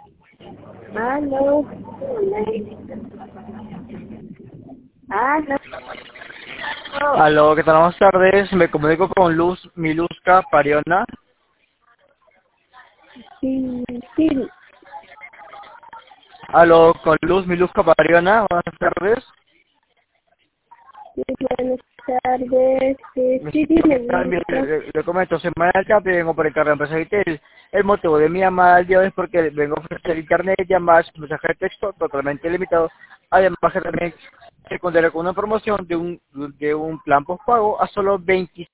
Aló. Aló. Aló, ¿qué tal? Buenas tardes. Me comunico con Luz Miluska Pariona. Sí, sí, Aló, con Luz Miluska Pariona. Buenas tardes. sí, buenas tardes. Sí, ¿Qué dime, tal? Mire, Miluska. le comento, soy Manuel Capi, vengo por encargo de empresa Vitel. El motivo de mi llamada el día de hoy es porque vengo a ofrecer internet, llamadas, mensaje de texto totalmente limitado. Además que también se contará con una promoción de un plan postpago a solo 25